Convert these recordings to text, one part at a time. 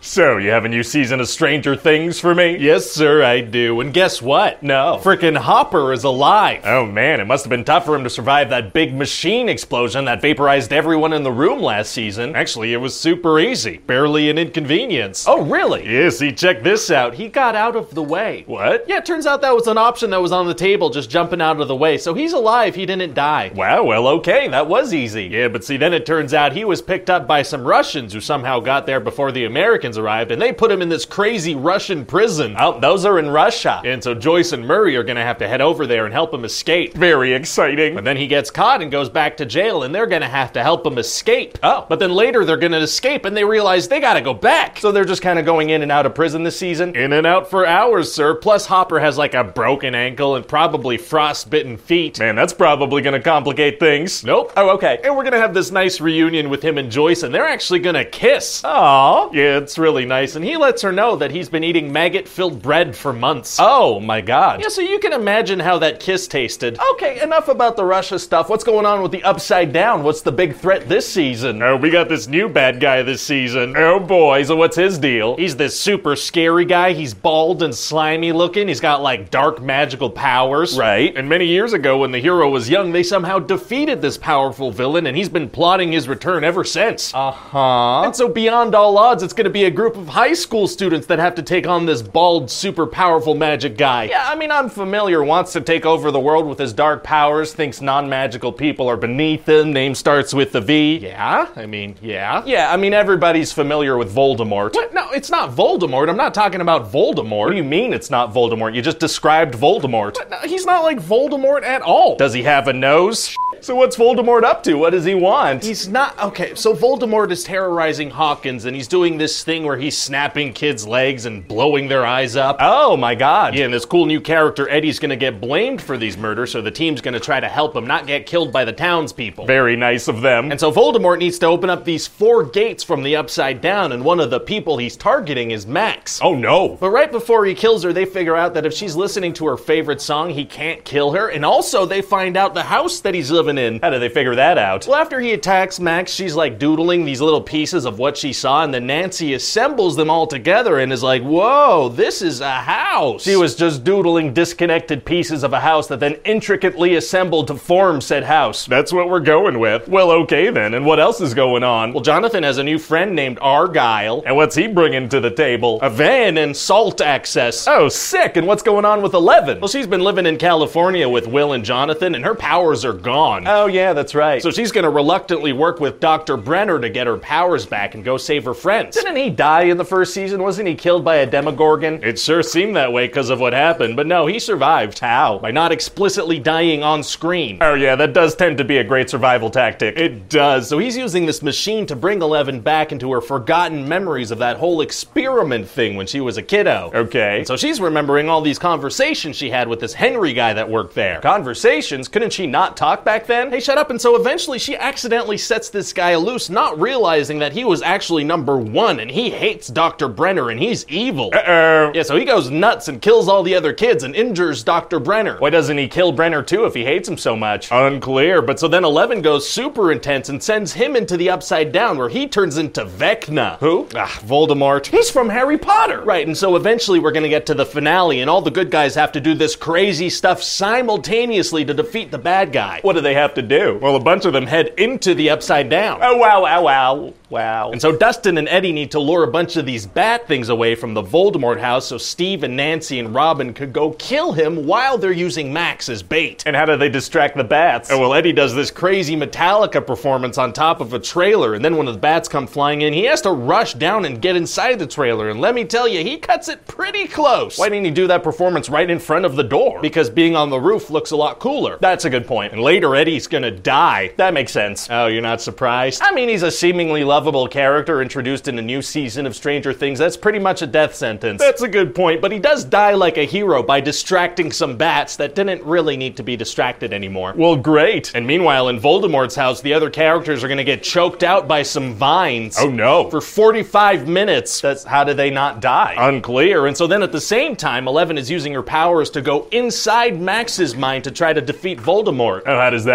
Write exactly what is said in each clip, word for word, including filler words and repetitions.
So, you have a new season of Stranger Things for me? Yes, sir, I do. And guess what? No. Frickin' Hopper is alive. Oh man, it must have been tough for him to survive that big machine explosion that vaporized everyone in the room last season. Actually, it was super easy. Barely an inconvenience. Oh, really? Yeah, see, check this out. He got out of the way. What? Yeah, it turns out that was an option that was on the table, just jumping out of the way. So he's alive, he didn't die. Wow, well, okay, that was easy. Yeah, but see, then it turns out he was picked up by some Russians who somehow got there before the Americans arrived, and they put him in this crazy Russian prison. Oh, those are in Russia. And so Joyce and Murray are gonna have to head over there and help him escape. Very exciting. But then he gets caught and goes back to jail, and they're gonna have to help him escape. Oh. But then later they're gonna escape, and they realize they gotta go back. So they're just kind of going in and out of prison this season. In and out for hours, sir. Plus Hopper has like a broken ankle and probably frostbitten feet. Man, that's probably gonna complicate things. Nope. Oh, okay. And we're gonna have this nice reunion with him and Joyce, and they're actually gonna kiss. Aww. Yeah, it's really nice. And he lets her know that he's been eating maggot-filled bread for months. Oh, my God. Yeah, so you can imagine how that kiss tasted. Okay, enough about the Russia stuff. What's going on with the Upside Down? What's the big threat this season? Oh, we got this new bad guy this season. Oh boy, so what's his deal? He's this super scary guy. He's bald and slimy looking. He's got like dark magical powers. Right. And many years ago when the hero was young, they somehow defeated this powerful villain, and he's been plotting his return ever since. Uh-huh. And so beyond all odds, it's going to be a group of high school students that have to take on this bald, super powerful magic guy. Yeah, I mean, I'm familiar. Wants to take over the world with his dark powers, thinks non-magical people are beneath him, name starts with the V. Yeah, I mean, yeah. Yeah, I mean, everybody's familiar with Voldemort. What? No, it's not Voldemort. I'm not talking about Voldemort. What do you mean it's not Voldemort? You just described Voldemort. But no, he's not like Voldemort at all. Does he have a nose? So what's Voldemort up to? What does he want? He's not... Okay, so Voldemort is terrorizing Hawkins, and he's doing this thing where he's snapping kids' legs and blowing their eyes up. Oh, my God. Yeah, and this cool new character, Eddie's gonna get blamed for these murders, so the team's gonna try to help him not get killed by the townspeople. Very nice of them. And so Voldemort needs to open up these four gates from the Upside Down, and one of the people he's targeting is Max. Oh, no. But right before he kills her, they figure out that if she's listening to her favorite song, he can't kill her, and also they find out the house that he's living in. How do they figure that out? Well, after he attacks Max, she's like doodling these little pieces of what she saw, and then Nancy assembles them all together and is like, whoa, this is a house. She was just doodling disconnected pieces of a house that then intricately assembled to form said house. That's what we're going with. Well, okay then, and what else is going on? Well, Jonathan has a new friend named Argyle. And what's he bringing to the table? A van and salt access. Oh, sick, and what's going on with Eleven? Well, she's been living in California with Will and Jonathan, and her powers are gone. Oh, yeah, that's right. So she's gonna reluctantly work with Doctor Brenner to get her powers back and go save her friends. Didn't he die in the first season? Wasn't he killed by a Demogorgon? It sure seemed that way because of what happened, but no, he survived. How? By not explicitly dying on screen. Oh yeah, that does tend to be a great survival tactic. It does. So he's using this machine to bring Eleven back into her forgotten memories of that whole experiment thing when she was a kiddo. Okay. And so she's remembering all these conversations she had with this Henry guy that worked there. Conversations? Couldn't she not talk back then? Hey, shut up. And so eventually she accidentally sets this guy loose, not realizing that he was actually number one, and he hates Doctor Brenner, and he's evil. Uh-oh. Yeah, so he goes nuts and kills all the other kids and injures Doctor Brenner. Why doesn't he kill Brenner too if he hates him so much? Unclear, but so then Eleven goes super intense and sends him into the Upside Down, where he turns into Vecna. Who? Ah, Voldemort. He's from Harry Potter. Right, and so eventually we're gonna get to the finale, and all the good guys have to do this crazy stuff simultaneously to defeat the bad guy. What do they have to do? Well, a bunch of them head into the Upside Down. Oh, wow, wow, wow, wow. And so Dustin and Eddie need to lure a bunch of these bat things away from the Voldemort house so Steve and Nancy and Robin could go kill him while they're using Max as bait. And how do they distract the bats? Oh, well, Eddie does this crazy Metallica performance on top of a trailer, and then when the bats come flying in, he has to rush down and get inside the trailer, and let me tell you, he cuts it pretty close. Why didn't he do that performance right in front of the door? Because being on the roof looks a lot cooler. That's a good point. And later, Eddie's gonna die. That makes sense. Oh, you're not surprised? I mean, he's a seemingly lovable character introduced in a new season of Stranger Things. That's pretty much a death sentence. That's a good point, but he does die like a hero by distracting some bats that didn't really need to be distracted anymore. Well, great. And meanwhile, in Voldemort's house, the other characters are gonna get choked out by some vines. Oh no. For forty-five minutes. That's how do they not die? Unclear. And so then at the same time, Eleven is using her powers to go inside Max's mind to try to defeat Voldemort. Oh, how does that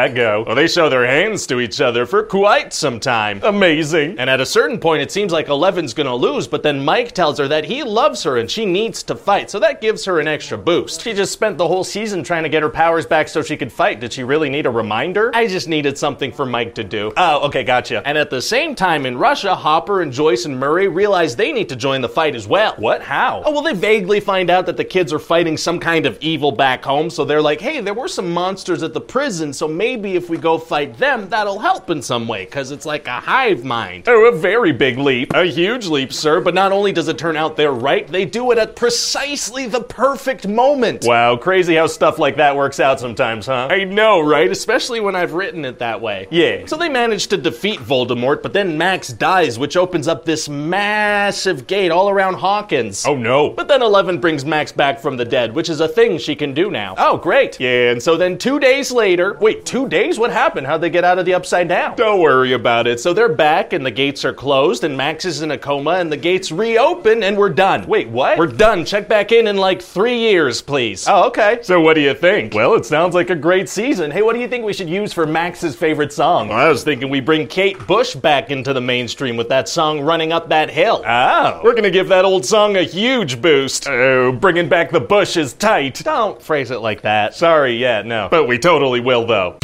that go? Well, they show their hands to each other for quite some time. Amazing. And at a certain point, it seems like Eleven's gonna lose, but then Mike tells her that he loves her and she needs to fight, so that gives her an extra boost. She just spent the whole season trying to get her powers back so she could fight. Did she really need a reminder? I just needed something for Mike to do. Oh, okay, gotcha. And at the same time in Russia, Hopper and Joyce and Murray realize they need to join the fight as well. What? How? Oh, well, they vaguely find out that the kids are fighting some kind of evil back home, so they're like, hey, there were some monsters at the prison, so maybe if we go fight them, that'll help in some way, because it's like a hive mind. Oh, a very big leap. A huge leap, sir, but not only does it turn out they're right, they do it at precisely the perfect moment. Wow, crazy how stuff like that works out sometimes, huh? I know, right? Especially when I've written it that way. Yeah. So they manage to defeat Voldemort, but then Max dies, which opens up this massive gate all around Hawkins. Oh no. But then Eleven brings Max back from the dead, which is a thing she can do now. Oh, great. Yeah, and so then two days later, wait, two days? What happened? How'd they get out of the Upside Down? Don't worry about it. So they're back and the gates are closed and Max is in a coma and the gates reopen and we're done. Wait, what? We're done. Check back in in like three years, please. Oh, okay. So what do you think? Well, it sounds like a great season. Hey, what do you think we should use for Max's favorite song? Well, I was thinking we bring Kate Bush back into the mainstream with that song Running Up That Hill. Oh. We're gonna give that old song a huge boost. Oh, bringing back the bush is tight. Don't phrase it like that. Sorry, yeah, no. But we totally will, though.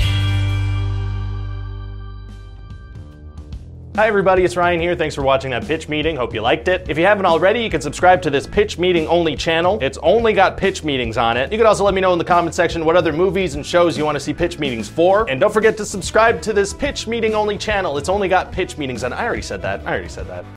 Hi everybody, it's Ryan here. Thanks for watching that pitch meeting. Hope you liked it. If you haven't already, you can subscribe to this pitch meeting only channel. It's only got pitch meetings on it. You can also let me know in the comment section what other movies and shows you want to see pitch meetings for. And don't forget to subscribe to this pitch meeting only channel. It's only got pitch meetings on. I already said that. I already said that.